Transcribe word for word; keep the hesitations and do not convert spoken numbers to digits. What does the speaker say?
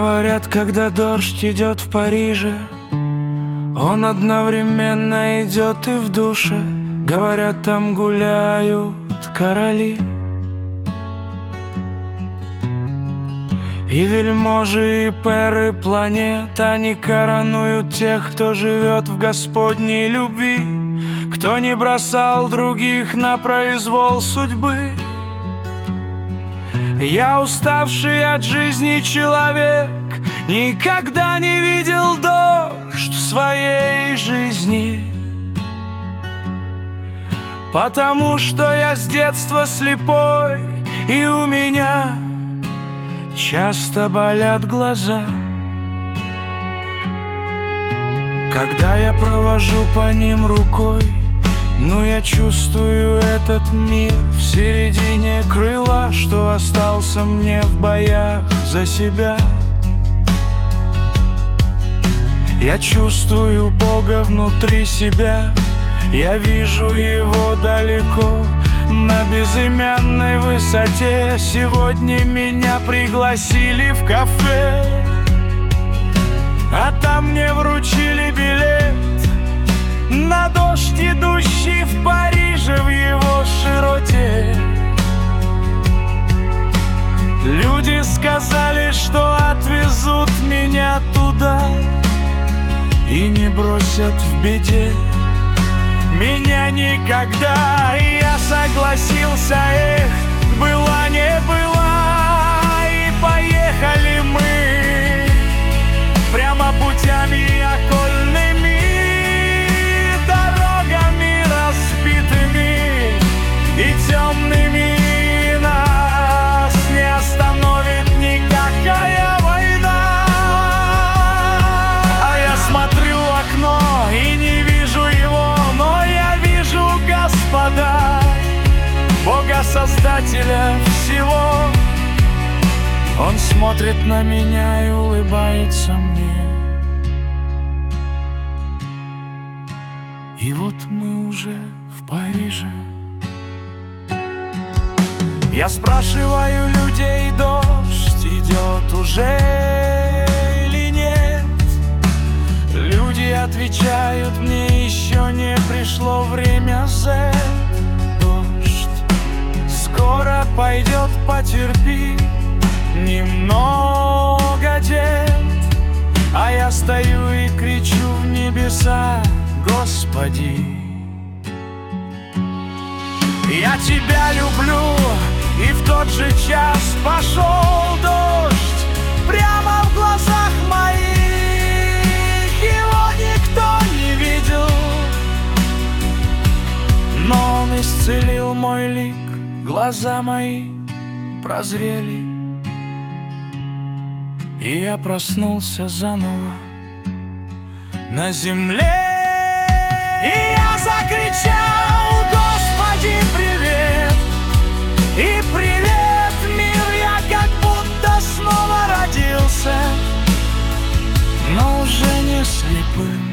Говорят, когда дождь идет в Париже, он одновременно идет и в душе. Говорят, там гуляют короли и вельможи, и пэры планет. Они коронуют тех, кто живет в Господней любви, кто не бросал других на произвол судьбы. Я, уставший от жизни человек, никогда не видел дождь в своей жизни, потому что я с детства слепой, и у меня часто болят глаза. Когда я провожу по ним рукой, ну я чувствую этот мир в середине крыла, что остался мне в боях за себя. Я чувствую Бога внутри себя, я вижу Его далеко, на безымянной высоте. Сегодня меня пригласили в кафе, а там мне вручили билет на дождь, идущий в Париже в его широте. Люди сказали, что отвезут меня туда и не бросят в беде меня никогда. И я согласился, эх, была не была, и поехали мы прямо путями окольными, дорогами разбитыми и темными. Нас не остановит никакая война. А я смотрю в окно и не вижу его, но я вижу Господа, Бога Создателя всего. Он смотрит на меня и улыбается мне. И вот мы уже в Париже. Я спрашиваю людей, дождь идет уже или нет? Люди отвечают мне, еще не пришло время Z. Дождь скоро пойдет, потерпи немного, дед. А я стою и кричу в небеса: Господи, я Тебя люблю. И в тот же час пошел дождь прямо в глазах моих. Его никто не видел, но он исцелил мой лик. Глаза мои прозрели, и я проснулся заново на земле. И я закричал: Господи, привет! И привет, мир, я как будто снова родился, но уже не слепым.